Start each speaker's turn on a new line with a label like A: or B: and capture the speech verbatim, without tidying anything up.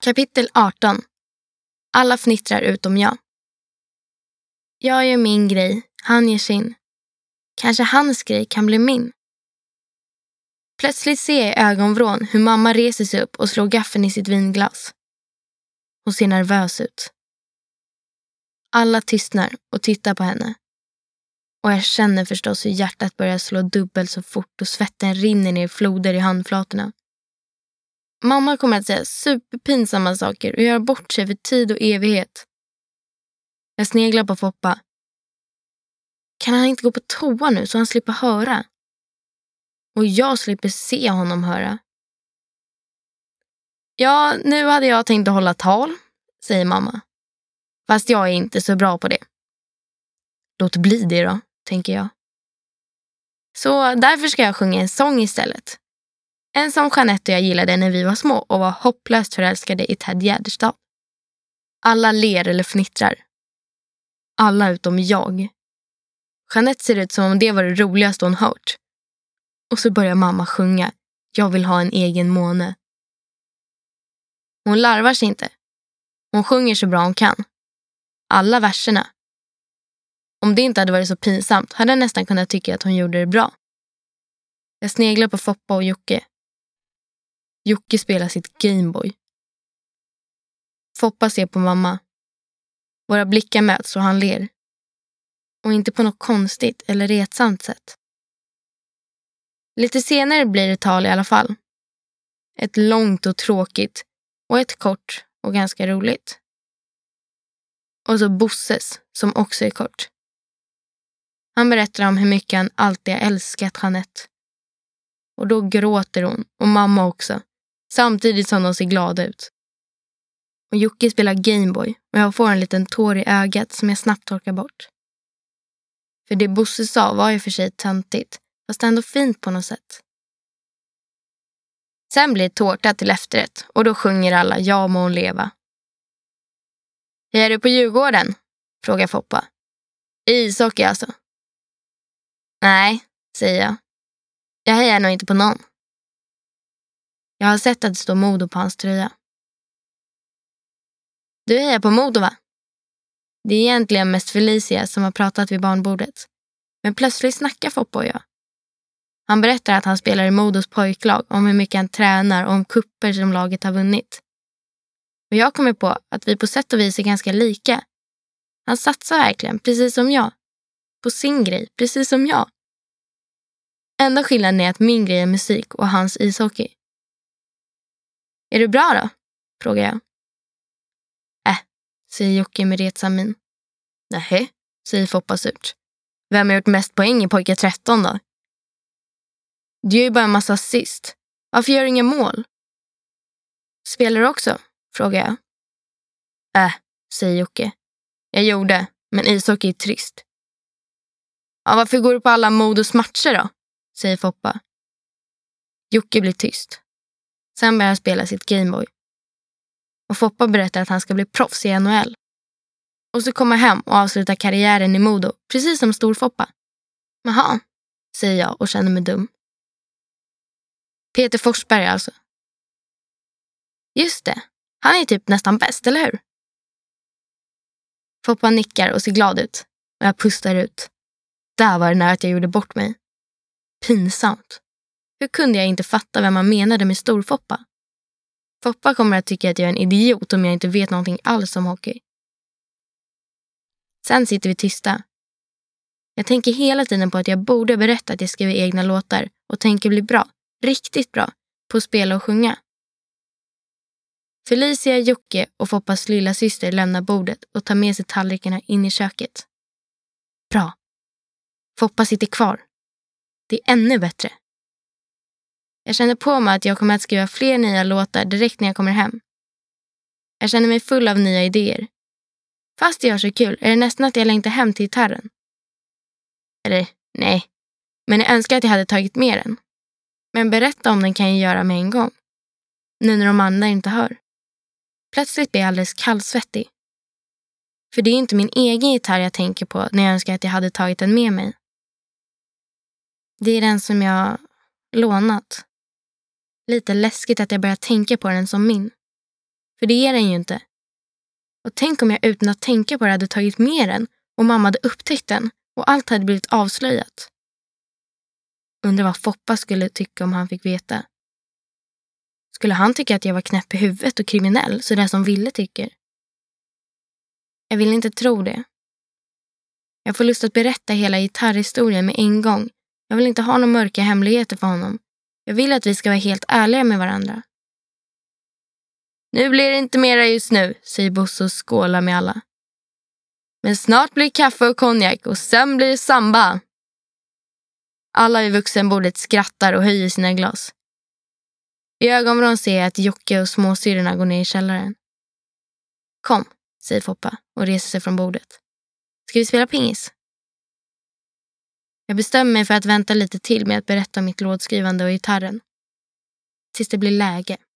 A: Kapitel arton. Alla fnittrar utom jag. Jag gör min grej, han gör sin. Kanske hans grej kan bli min. Plötsligt ser jag i ögonvrån hur mamma reser sig upp och slår gaffeln i sitt vinglas. Hon ser nervös ut. Alla tystnar och tittar på henne. Och jag känner förstås hur hjärtat börjar slå dubbelt så fort och svetten rinner ner i floder i handflatorna. Mamma kommer att säga superpinsamma saker och göra bort sig för tid och evighet. Jag sneglar på Foppa. Kan han inte gå på toa nu så han slipper höra? Och jag slipper se honom höra. Ja, nu hade jag tänkt att hålla tal, säger mamma. Fast jag är inte så bra på det. Låt bli det då, tänker jag. Så därför ska jag sjunga en sång istället. En som Jeanette och jag gillade när vi var små och var hopplöst förälskade i Ted Gärdestad. Alla ler eller fnittrar. Alla utom jag. Jeanette ser ut som om det var det roligaste hon hört. Och så börjar mamma sjunga. Jag vill ha en egen måne. Hon larvar sig inte. Hon sjunger så bra hon kan. Alla verserna. Om det inte hade varit så pinsamt hade jag nästan kunnat tycka att hon gjorde det bra. Jag sneglar på Foppa och Jocke. Jocke spelar sitt Gameboy. Foppa ser på mamma. Våra blickar möts och han ler. Och inte på något konstigt eller retsamt sätt. Lite senare blir det tal i alla fall. Ett långt och tråkigt och ett kort och ganska roligt. Och så Bosses som också är kort. Han berättar om hur mycket han alltid har älskat Jeanette. Och då gråter hon och mamma också. Samtidigt som de ser glada ut. Och Jocke spelar Gameboy och jag får en liten tår i ögat som jag snabbt torkar bort. För det Bosse sa var ju för sig töntigt, fast ändå fint på något sätt. Sen blir det tårta till efterrätt och då sjunger alla Ja må hon leva. Är du på Djurgården? Frågar Foppa. Ishockey alltså. Nej, säger jag. Jag hejar nog inte på någon. Jag har sett att det står Modo på hans tröja. Du hejar på Modo, va? Det är egentligen mest Felicia som har pratat vid barnbordet. Men plötsligt snackar Foppa och jag. Han berättar att han spelar i Modos pojklag, om hur mycket han tränar och om kupper som laget har vunnit. Och jag kommer på att vi på sätt och vis är ganska lika. Han satsar verkligen, precis som jag. På sin grej, precis som jag. Enda skillnaden är att min grej är musik och hans ishockey. Är du bra då? Frågar jag. Äh, säger Jocke med retsam min. Nähä, säger Foppa surt. Vem har gjort mest poäng i pojkar tretton då? Du gör ju bara en massa assist. Varför gör du inga mål? Spelar du också? Frågar jag. Äh, säger Jocke. Jag gjorde, men ishockey är trist. Ja, varför går du på alla Modos matcher då? Säger Foppa. Jocke blir tyst. Sen börjar han spela sitt Gameboy. Och Foppa berättar att han ska bli proffs i N H L. Och så kommer hem och avslutar karriären i Modo, precis som stor Foppa. Jaha, säger jag och känner mig dum. Peter Forsberg alltså. Just det, han är typ nästan bäst, eller hur? Foppa nickar och ser glad ut. Och jag pustar ut. Där var det nära att jag gjorde bort mig. Pinsamt. Hur kunde jag inte fatta vem man menade med stor Foppa? Foppa kommer att tycka att jag är en idiot om jag inte vet någonting alls om hockey. Sen sitter vi tysta. Jag tänker hela tiden på att jag borde berätta att jag skriver egna låtar och tänker bli bra, riktigt bra, på att spela och sjunga. Felicia, Jocke och Foppas lilla syster lämnar bordet och tar med sig tallrikarna in i köket. Bra. Foppa sitter kvar. Det är ännu bättre. Jag känner på mig att jag kommer att skriva fler nya låtar direkt när jag kommer hem. Jag känner mig full av nya idéer. Fast det gör så kul är det nästan att jag längtar hem till gitarren. Eller, nej. Men jag önskar att jag hade tagit med den. Men berätta om den kan jag göra med en gång. Nu när de andra inte hör. Plötsligt blir jag alldeles kallsvettig. För det är inte min egen gitarr jag tänker på när jag önskar att jag hade tagit den med mig. Det är den som jag lånat. Lite läskigt att jag börjar tänka på den som min. För det är den ju inte. Och tänk om jag utan att tänka på det hade tagit med den och mamma hade upptäckt den och allt hade blivit avslöjat. Undrar vad Foppa skulle tycka om han fick veta. Skulle han tycka att jag var knäpp i huvudet och kriminell, så där som Ville tycker? Jag vill inte tro det. Jag får lust att berätta hela gitarrhistorien med en gång. Jag vill inte ha några mörka hemligheter för honom. Jag vill att vi ska vara helt ärliga med varandra. Nu blir det inte mera just nu, säger Bosse och skålar med alla. Men snart blir kaffe och konjak och sen blir det samba. Alla vid vuxenbordet skrattar och höjer sina glas. I ögonvrån ser jag att Jocke och småsyrorna går ner i källaren. Kom, säger Foppa och reser sig från bordet. Ska vi spela pingis? Jag bestämmer mig för att vänta lite till med att berätta om mitt låtskrivande och gitarren. Tills det blir läge.